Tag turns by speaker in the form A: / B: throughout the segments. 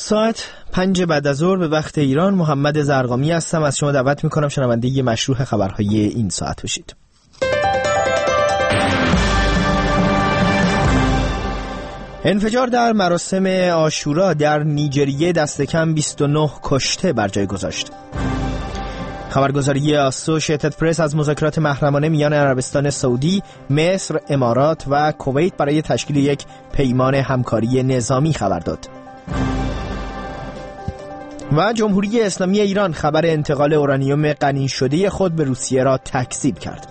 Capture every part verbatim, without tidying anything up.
A: ساعت پنج بعد از ظهر به وقت ایران. محمد زرقامی هستم. از شما دعوت میکنم شنونده ی مشروع خبرهای این ساعت بشید. انفجار در مراسم عاشورا در نیجریه دست کم بیست و نه کشته بر جای گذاشت. خبرگزاری اسوشییتد پرس از مذاکرات محرمانه میان عربستان سعودی، مصر، امارات و کویت برای تشکیل یک پیمان همکاری نظامی خبر داد. و جمهوری اسلامی ایران خبر انتقال اورانیوم غنی شده خود به روسیه را تکذیب کرد.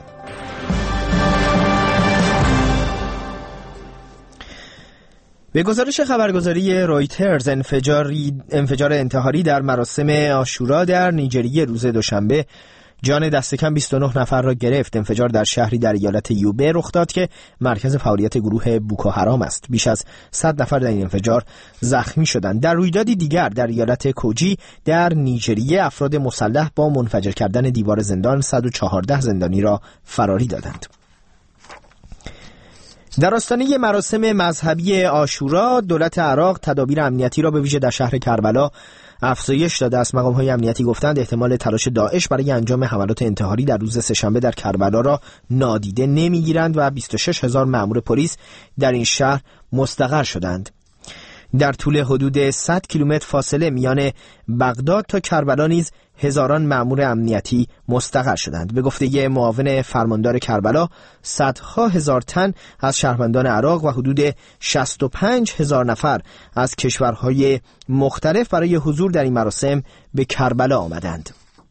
A: به گزارش خبرگزاری رویترز، انفجاری انفجار انتحاری در مراسم عاشورا در نیجریه روز دوشنبه جان دست کم بیست و نه نفر را گرفت. انفجار در شهری در ایالت یوبه رخ داد که مرکز فعالیت گروه بوکو حرام است. بیش از صد نفر در این انفجار زخمی شدند. در رویدادی دیگر در ایالت کوجی در نیجریه افراد مسلح با منفجر کردن دیوار زندان صد و چهارده زندانی را فراری دادند. در آستانه مراسم مذهبی عاشورا، دولت عراق تدابیر امنیتی را به ویژه در شهر کربلا افزایش داده است. مقام‌های امنیتی گفتند احتمال تلاش داعش برای انجام حملات انتحاری در روز سه‌شنبه در کربلا را نادیده نمی‌گیرند و بیست و شش هزار مأمور پلیس در این شهر مستقر شدند. در طول حدود صد کیلومتر فاصله میان بغداد تا کربلا نیز هزاران مأمور امنیتی مستقر شدند. به گفته معاون فرماندار کربلا، صدها هزار تن از شهروندان عراق و حدود شصت و پنج هزار نفر از کشورهای مختلف برای حضور در این مراسم به کربلا آمدند.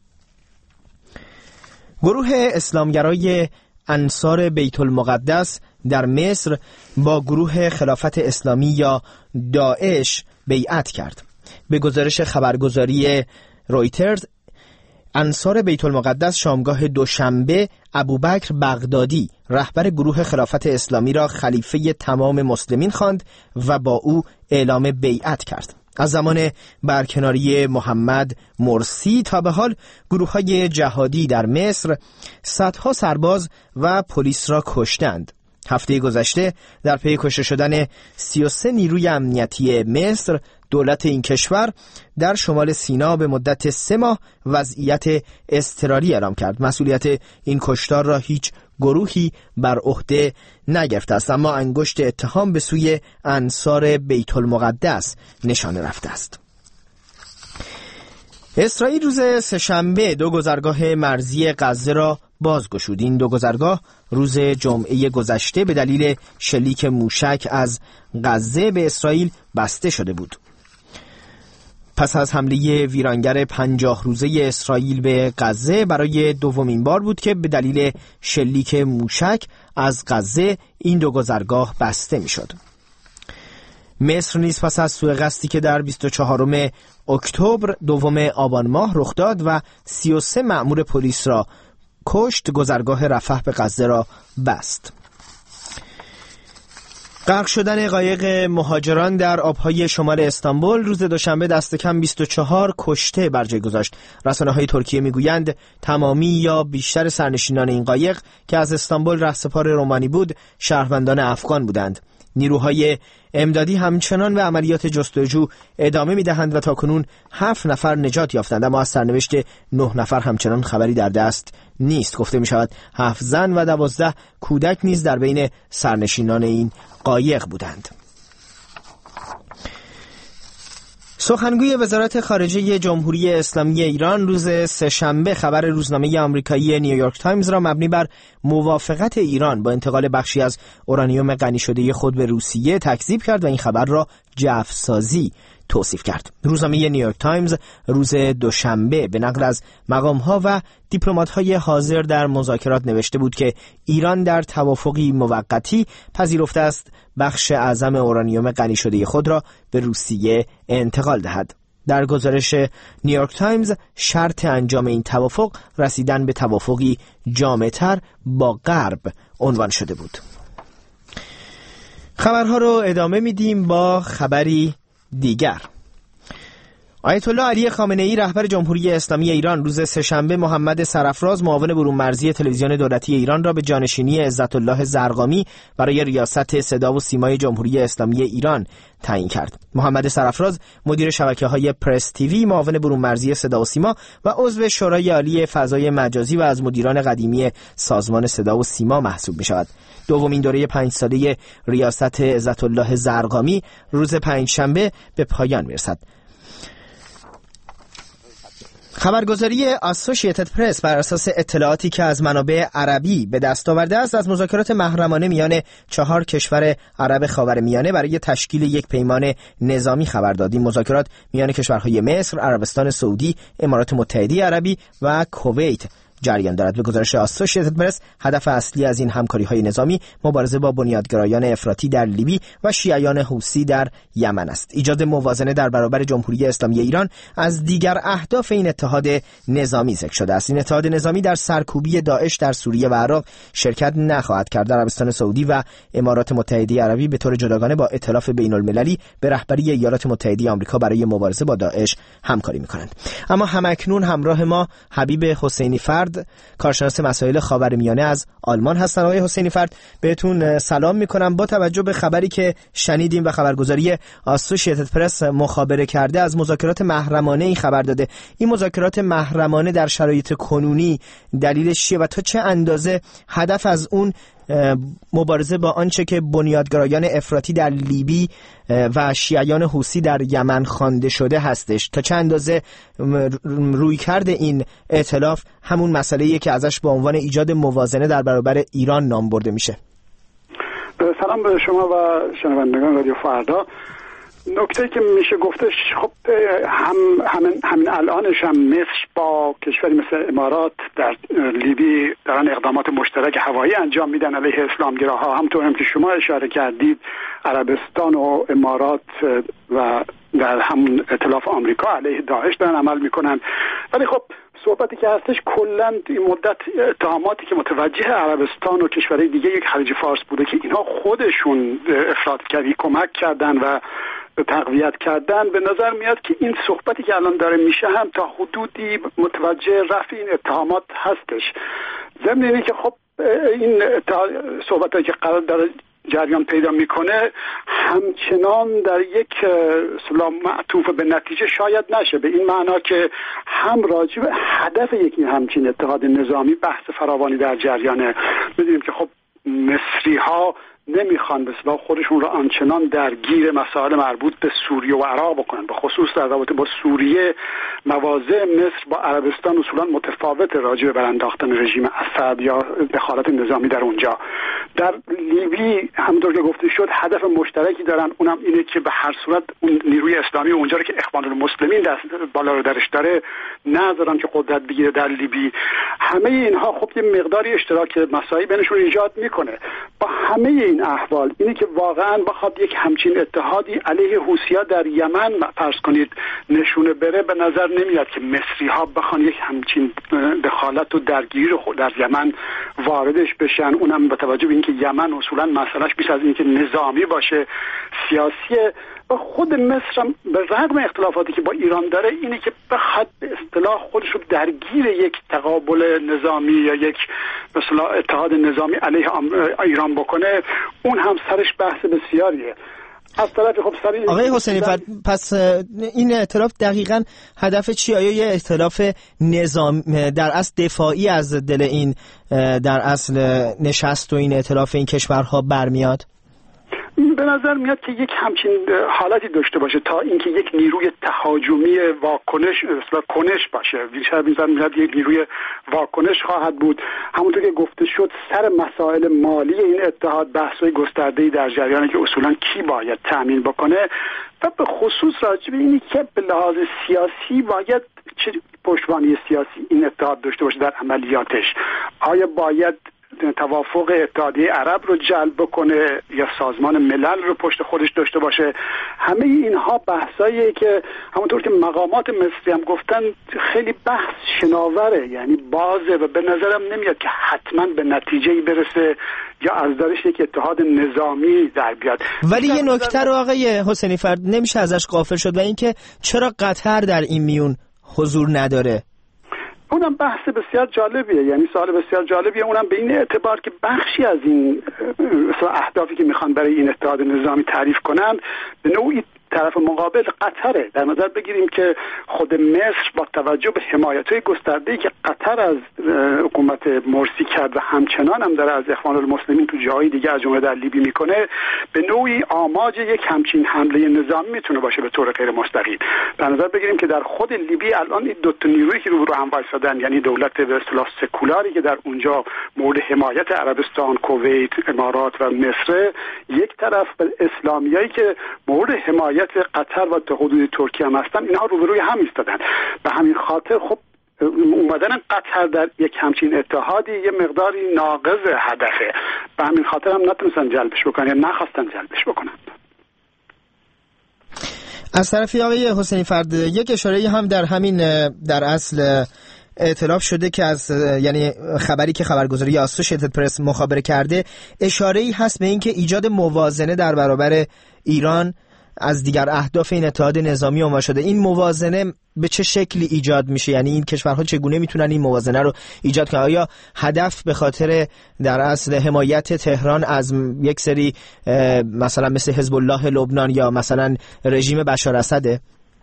A: گروه اسلامگرای انصار بیت المقدس در مصر با گروه خلافت اسلامی یا داعش بیعت کرد. به گزارش خبرگزاری رویترز، انصار بیت المقدس شامگاه دوشنبه ابوبکر بغدادی رهبر گروه خلافت اسلامی را خلیفه تمام مسلمین خواند و با او اعلام بیعت کرد. از زمان برکناری محمد مرسی تا به حال گروه‌های جهادی در مصر صدها سرباز و پلیس را کشتند. هفته گذشته در پی کشته شدن سی و سه نیروی امنیتی مصر، دولت این کشور در شمال سینا به مدت سه ماه وضعیت اضطراری اعلام کرد. مسئولیت این کشتار را هیچ گروهی بر عهده نگرفته است، اما انگشت اتهام به سوی انصار بیت المقدس نشانه رفته است. اسرائیل روز سه‌شنبه دو گذرگاه مرزی غزه را بازگشود. این دو گذرگاه روز جمعه گذشته به دلیل شلیک موشک از غزه به اسرائیل بسته شده بود. پس از حمله ویرانگر پنجاه روزه اسرائیل به غزه برای دومین بار بود که به دلیل شلیک موشک از غزه این دو گذرگاه بسته می شد. مصر نیز پس از سوء قصدی که در بیست و چهارم اکتبر دوم آبان ماه رخ داد و سی و سه مأمور پلیس را کشت، گذرگاه رفح به غزه را بست. غرق شدن قایق مهاجران در آبهای شمال استانبول روز دوشنبه دست کم بیست و چهار کشته بر جای گذاشت. رسانه‌های ترکیه میگویند تمامی یا بیشتر سرنشینان این قایق که از استانبول رهسپار رومانی بود، شهروندان افغان بودند. نیروهای امدادی همچنان به عملیات جستجو ادامه می‌دهند و تاکنون هفت نفر نجات یافتند، اما از سرنوشت نه نفر همچنان خبری در دست نیست. گفته می‌شود هفت زن و دوازده کودک نیز در بین سرنشینان این قایق بودند. سخنگوی وزارت خارجه جمهوری اسلامی ایران روز سه‌شنبه خبر روزنامه آمریکایی نیویورک تایمز را مبنی بر موافقت ایران با انتقال بخشی از اورانیوم غنی شده خود به روسیه تکذیب کرد و این خبر را جعفه‌سازی توصیف کرد. روزنامه نیویورک تایمز روز دوشنبه به نقل از مقام‌ها و دیپلمات‌های حاضر در مذاکرات نوشته بود که ایران در توافقی موقتی پذیرفته است بخش اعظم اورانیوم غنی شده خود را به روسیه انتقال دهد. در گزارش نیویورک تایمز شرط انجام این توافق رسیدن به توافقی جامع‌تر با غرب عنوان شده بود. خبرها رو ادامه میدیم با خبری دیگر. آیت الله علی خامنه ای رهبر جمهوری اسلامی ایران روز سه‌شنبه محمد سرافراز معاون برون مرزی تلویزیون دولتی ایران را به جانشینی عزت الله زرقامی برای ریاست صدا و سیمای جمهوری اسلامی ایران تعیین کرد. محمد سرافراز مدیر شبکه‌های پرس تیوی، معاون برون مرزی صدا و سیما و عضو شورای عالی فضای مجازی و از مدیران قدیمی سازمان صدا و سیما محسوب می‌شود. دومین دوره پنج ساله ریاست عزت الله زرقامی روز پنجشنبه به پایان می‌رسد. خبرگزاری اسوسییتد پرس بر اساس اطلاعاتی که از منابع عربی به دست آورده است، از مذاکرات محرمانه میان چهار کشور عرب خاورمیانه برای تشکیل یک پیمان نظامی خبر داد. این مذاکرات میان کشورهای مصر، عربستان سعودی، امارات متحده عربی و کویت جریان دارد. به گزارش اسوسییتد پرس، هدف اصلی از این همکاری‌های نظامی مبارزه با بنیادگرایان افراطی در لیبی و شیعیان حوثی در یمن است. ایجاد موازنه در برابر جمهوری اسلامی ایران از دیگر اهداف این اتحاد نظامی ذکر شده است. این اتحاد نظامی در سرکوبی داعش در سوریه و عراق شرکت نخواهد کرد. عربستان سعودی و امارات متحده عربی به طور جداگانه با ائتلاف بین‌المللی به رهبری ایالات متحده آمریکا برای مبارزه با داعش همکاری می‌کنند. اما همکنون همراه ما حبیب حسینی فرد، کارشناس مسائل خاورمیانه از آلمان هستن. آقای حسینی فرد، بهتون سلام میکنم. با توجه به خبری که شنیدیم و خبرگزاری اسوسییتد پرس مخابره کرده، از مذاکرات محرمانه این خبر داده. این مذاکرات محرمانه در شرایط کنونی دلیلش چیه و تا چه اندازه هدف از اون مبارزه با آنچه که بنیادگرایان افراطی در لیبی و شیعیان حوثی در یمن خوانده شده هستش؟ تا چه اندازه رویکرد این ائتلاف همون مسئله‌ایه که ازش به عنوان ایجاد موازنه در برابر ایران نام برده میشه؟
B: سلام به شما و شنوندگان رادیو فردا. نکته که میشه گفتش، خب هم همین همین الانش هم مصر با کشوری مثل امارات در لیبی دارن اقدامات مشترک هوایی انجام میدن علیه اسلامگراها. همونطور هم که شما اشاره کردید، عربستان و امارات و در همون ائتلاف آمریکا علیه داعش دارن عمل میکنن. ولی خب صحبتی که هستش کلا این مدت اتهاماتی که متوجه عربستان و کشورهای دیگه یک خلیج فارس بوده که اینها خودشون افراطگری کمک کردن و تقویت کردن، به نظر میاد که این صحبتی که الان داره میشه هم تا حدودی متوجه رفع این اتهامات هستش. ضمن اینه که خب این صحبتی که قرار داره جریان پیدا میکنه همچنان در یک سلام معطوف به نتیجه شاید نشه، به این معنا که هم راجع به هدف یکی همچین اتحاد نظامی بحث فراوانی در جریانه. میدونیم که خب مصری ها نمیخوان به اصطلاح خودشون را آنچنان درگیر مسائل مربوط به سوریه و عراق بکنن، به خصوص در رابطه با سوریه مواضع مصر با عربستان اصولا متفاوت راجع به برانداختن رژیم اسد یا دخالت نظامی در اونجا. در لیبی همونطور که گفته شد هدف مشترکی دارن، اونم اینه که به هر صورت اون نیروی اسلامی اونجا رو که اخوان المسلمین دست بالا رو درش داره نذارن که قدرت بگیره در لیبی. همه اینها خب یه مقداری اشتراک مسائلی بینشون ایجاد میکنه. با همه این احوال اینه که واقعا بخواد یک همچین اتحادی علیه حوثی‌ها در یمن فرض کنید نشونه بره، به نظر نمیاد که مصری ها بخوان یک همچین دخالت و درگیری خود در یمن واردش بشن. اونم با توجه به اینکه یمن اصولا مسئلهش بیش از اینکه نظامی باشه سیاسیه. و خود مصر هم به رغم اختلافاتی که با ایران داره اینه که بخواد به اصطلاح خودش رو درگیر یک تقابل نظامی یا یک به اصطلاح اتحاد نظامی علیه ایران بکنه، اون هم سرش بحث بسیاریه. از طرف خب سر این
A: آقای حسینی فرد، پس این ائتلاف دقیقاً هدف چی؟ آیا یه ائتلاف نظام در اصل دفاعی از دل این در اصل نشست و این ائتلاف این کشورها برمیاد؟
B: به نظر میاد که یک همچین حالتی داشته باشه تا اینکه یک نیروی تهاجمی واکنش اصلا کنش باشه. بیشتر بیشتر میاد یک نیروی واکنش خواهد بود. همونطور که گفته شد سر مسائل مالی این اتحاد بحث‌های گسترده‌ای در جریانه که اصولا کی باید تامین بکنه و به خصوص راجع به اینی که به لحاظ سیاسی باید چه پشتوانه سیاسی این اتحاد داشته باشه در عملیاتش. آیا باید توافق اتحادیه عرب رو جلب بکنه یا سازمان ملل رو پشت خودش داشته باشه. همه اینها بحثاییه که همونطور که مقامات مصری هم گفتن خیلی بحث شناوره، یعنی بازه و به نظرم نمیاد که حتما به نتیجه‌ای برسه یا از درش یک اتحاد نظامی در بیاد.
A: ولی یه نکته رو آقای حسینی فرد نمیشه ازش غافل شد و اینکه چرا قطر در این میون حضور نداره.
B: اونم بحث بسیار جالبیه، یعنی سوال بسیار جالبیه، اونم به این اعتبار که بخشی از این اهدافی که میخوان برای این اتحاد نظامی تعریف کنن به نوعی طرف مقابل قطره. در نظر بگیریم که خود مصر با توجه به حمایت‌های گسترده‌ای که قطر از حکومت مرسی کرد و همچنان هم داره از اخوان المسلمین تو جاهای دیگه از جمله در لیبی میکنه، به نوعی آماج یک همچین حمله نظامی میتونه باشه به طور غیر مستقیم. در نظر بگیریم که در خود لیبی الان این دو تا نیرویی که رو هم وایسادن، یعنی دولت به اصطلاح سکولاری که در اونجا مورد حمایت عربستان، کویت، امارات و مصر، یک طرف اسلامیایی که مورد حمایت قطر و تا حدود ترکیه هم هستن، اینها روبروی هم ایستادن. به همین خاطر خب اومدن قطر در یک همچین اتحادی یه مقداری ناقض هدفه. به همین خاطر هم نتونستن جلبش بکنن یا نخواستن جلبش بکنن.
A: از طرفی آقای حسینی فرد یک اشاره هم در همین در اصل اعتراف شده که از یعنی خبری که خبرگزاری آسوشیتد پرس مخابره کرده، اشاره‌ای هست به اینکه ایجاد موازنه در برابر ایران از دیگر اهداف این اتحاد نظامی عنوان شده. این موازنه به چه شکلی ایجاد میشه؟ یعنی این کشورها چگونه میتونن این موازنه رو ایجاد کنن؟ آیا هدف به خاطر در اصل حمایت تهران از یک سری مثلا مثل حزب الله لبنان یا مثلا رژیم بشار اسده؟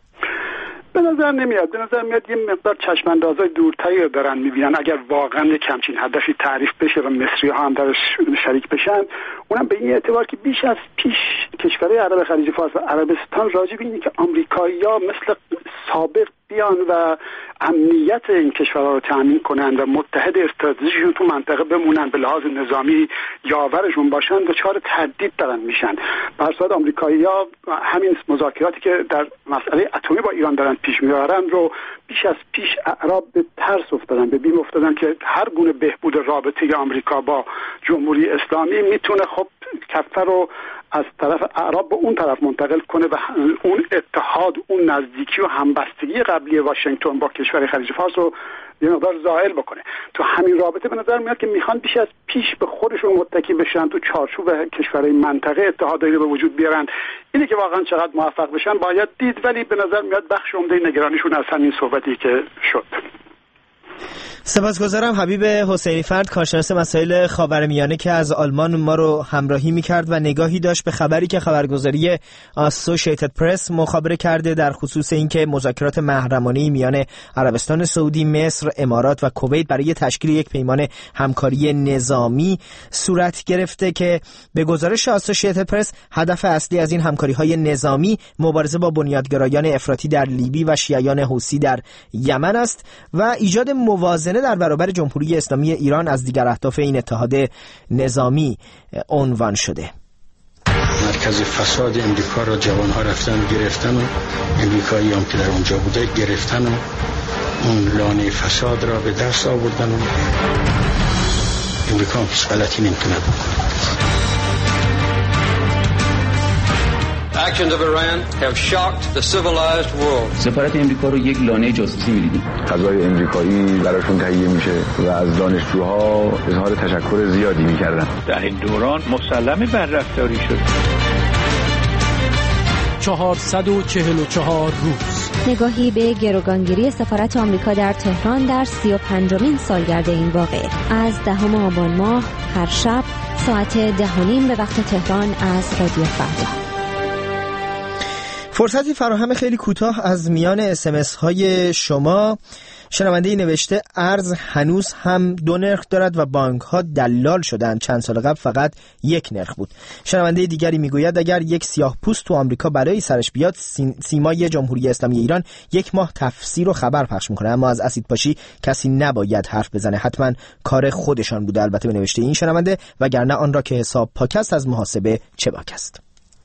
B: به نظر نمیاد. به نظر میاد یه مقدار چشماندازهای دورتری دارن میبینن. اگر واقعا یک همچین هدفی تعریف بشه و مصری ها هم درش شریک بشن، اونم به این اعتبار که بیش از پیش کشورهای عرب خلیج فارس و عربستان راجع به اینه که آمریکایی‌ها مثل سابق بیان و امنیت این کشورها رو تامین کنند و متحد استراتژیکشون تو منطقه بمونن، به لحاظ نظامی یاورشون باشن، دچار تهدید دارن میشن. بر اساس آمریکایی‌ها همین مذاکراتی که در مسئله اتمی با ایران دارن پیش میبرن رو بیش از پیش اعراب به ترس افتادن، به بیم افتادن که هر گونه بهبود رابطه آمریکا با جمهوری اسلامی میتونه خب کفه رو از طرف اعراب به اون طرف منتقل کنه و اون اتحاد، اون نزدیکی و همبستگی قبلی واشنگتن با کشور خلیج فارس رو یه مقدار زائل بکنه. تو همین رابطه به نظر میاد که میخوان بیش از پیش به خودشون متکی بشن، تو چارچوب کشورهای منطقه اتحادی رو به وجود بیارن. اینه که واقعا چقدر موفق بشن باید دید، ولی به نظر میاد بخش عمده نگرانیشون از همین صحبتی که شد.
A: سپاسگزارم حبیب حسینی فرد، کارشناس مسائل خاورمیانه که از آلمان ما رو همراهی می‌کرد و نگاهی داشت به خبری که خبرگزاری آسوشیتد پرس مخابره کرده در خصوص اینکه مذاکرات محرمانه‌ای میان عربستان سعودی، مصر، امارات و کویت برای تشکیل یک پیمان همکاری نظامی صورت گرفته که به گزارش آسوشیتد پرس هدف اصلی از این همکاری‌های نظامی مبارزه با بنیادگرایان افراطی در لیبی و شیعیان حوثی در یمن است و ایجاد موازنه در برابر جمهوری اسلامی ایران از دیگر اهداف این اتحاد نظامی عنوان شده.
C: مرکز فساد امریکا را جوانها رفتن گرفتن و امریکایی هم که در اونجا بوده گرفتن و اون لانه فساد را به دست آوردن و امریکا هم هیچ غلطی نمیتونه بکنه.
D: Actions of Iran have shocked the civilized world.
E: سفارت امریکا رو یک لانه جاسوسی می‌دیدیم.
F: غذای امریکایی براشون تهیه میشه و از دانشجوها اظهار تشکر زیادی می‌کردن.
G: در این دوران مسلمه بر رفتاری شد.
H: چهارصد و چهل و چهار روز.
I: نگاهی به گروگانگیری سفارت آمریکا در تهران در سی و پنجمین سالگرد این واقعه. از دهم آبان ماه هر شب ساعت ده و نیم به وقت تهران از رادیو فردا.
A: فرصتی فراهم خیلی کوتاه از میان اس ام اس های شما. شنونده نوشته ارز هنوز هم دو نرخ دارد و بانک ها دلال شدند. چند سال قبل فقط یک نرخ بود. شنونده دیگری میگوید اگر یک سیاه پوست تو آمریکا بلایی سرش بیاد، سیمای جمهوری اسلامی ایران یک ماه تفسیر و خبر پخش میکنه، اما از اسیدپاشی کسی نباید حرف بزنه. حتما کار خودشان بوده. البته به نوشته این شنونده، وگرنه آن را که حساب پاک است از محاسبه چه باک است.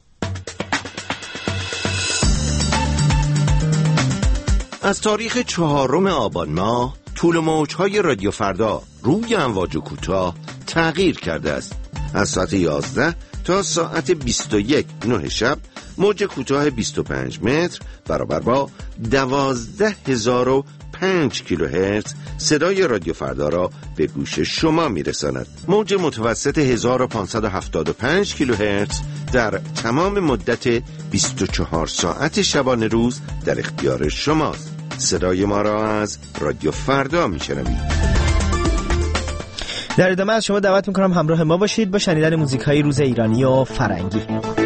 J: از تاریخ چهارم آبان ماه طول موج‌های رادیو فردا روی امواج کوتاه تغییر کرده است. از ساعت یازده تا ساعت بیست و یک نه شب موج کوتاه بیست و پنج متر برابر با دوازده هزار و پنج کیلوهرتز صدای رادیو فردا را به گوش شما میرساند. موج متوسط هزار و پانصد و هفتاد و پنج کیلوهرتز در تمام مدت بیست و چهار ساعت شبانه روز در اختیار شماست. صدای ما را از رادیو فردا میشنوید.
A: در ادامه از شما دعوت میکنم همراه ما باشید با شنیدن موزیک های روز ایرانی و فرنگی.